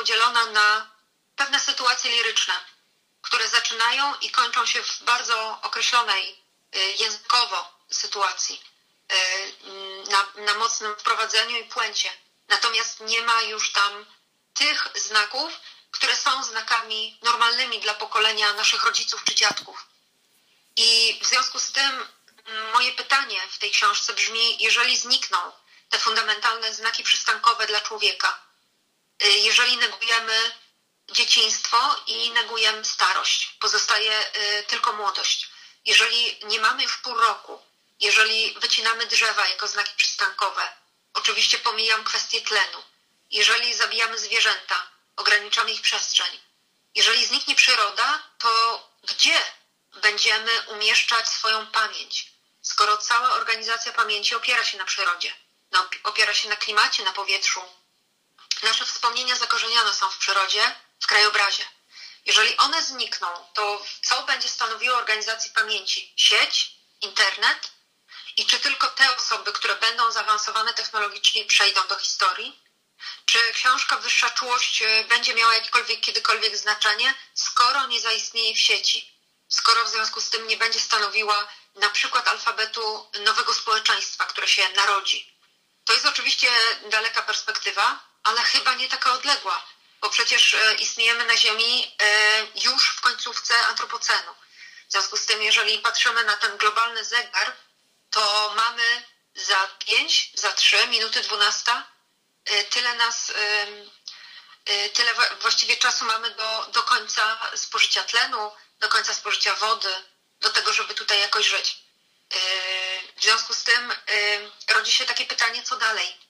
podzielona na pewne sytuacje liryczne, które zaczynają i kończą się w bardzo określonej językowo sytuacji, na mocnym wprowadzeniu i puencie. Natomiast nie ma już tam tych znaków, które są znakami normalnymi dla pokolenia naszych rodziców czy dziadków. I w związku z tym moje pytanie w tej książce brzmi, jeżeli znikną te fundamentalne znaki przystankowe dla człowieka, jeżeli negujemy dzieciństwo i negujemy starość, pozostaje tylko młodość. Jeżeli nie mamy już pół roku, jeżeli wycinamy drzewa jako znaki przystankowe, oczywiście pomijam kwestię tlenu, jeżeli zabijamy zwierzęta, ograniczamy ich przestrzeń, jeżeli zniknie przyroda, to gdzie będziemy umieszczać swoją pamięć, skoro cała organizacja pamięci opiera się na przyrodzie, opiera się na klimacie, na powietrzu. Nasze wspomnienia zakorzenione są w przyrodzie, w krajobrazie. Jeżeli one znikną, to co będzie stanowiło organizację pamięci? Sieć, internet? I czy tylko te osoby, które będą zaawansowane technologicznie, przejdą do historii? Czy książka Wyższa Czułość będzie miała jakiekolwiek, kiedykolwiek znaczenie, skoro nie zaistnieje w sieci? Skoro w związku z tym nie będzie stanowiła na przykład alfabetu nowego społeczeństwa, które się narodzi? To jest oczywiście daleka perspektywa, ale chyba nie taka odległa, bo przecież istniejemy na Ziemi już w końcówce antropocenu. W związku z tym, jeżeli patrzymy na ten globalny zegar, to mamy za 5, za 3 minuty 12, tyle właściwie czasu mamy do końca spożycia tlenu, do końca spożycia wody, do tego, żeby tutaj jakoś żyć. W związku z tym rodzi się takie pytanie, co dalej?